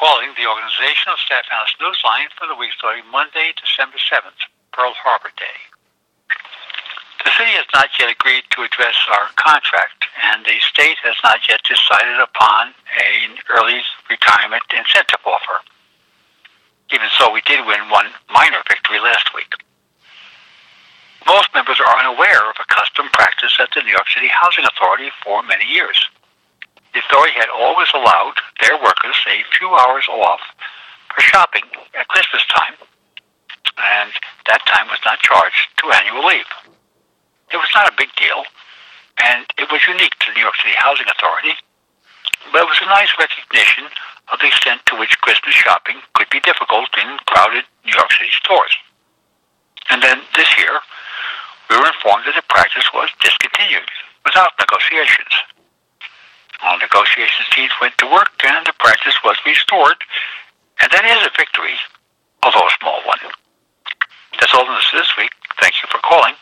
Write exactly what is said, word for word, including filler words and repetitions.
calling the Organizational Staff Analyst Newsline for the week starting Monday, December seventh, Pearl Harbor Day. The city has not yet agreed to address our contract, and the state has not yet decided upon an early retirement incentive offer. Even so, we did win one minor victory last week. Most members are unaware of a custom practice at the New York City Housing Authority for many years. The authority had always allowed their workers a few hours off for shopping at Christmas time, and that time was not charged to annual leave. It was not a big deal, and it was unique to the New York City Housing Authority, but it was a nice recognition of the extent to which Christmas shopping could be difficult in crowded New York City stores. And then this year, we were informed that the practice was discontinued without negotiations. All negotiations teams went to work, and the practice was restored, and that is a victory, although a small one. That's all in this this week. Thank you for calling.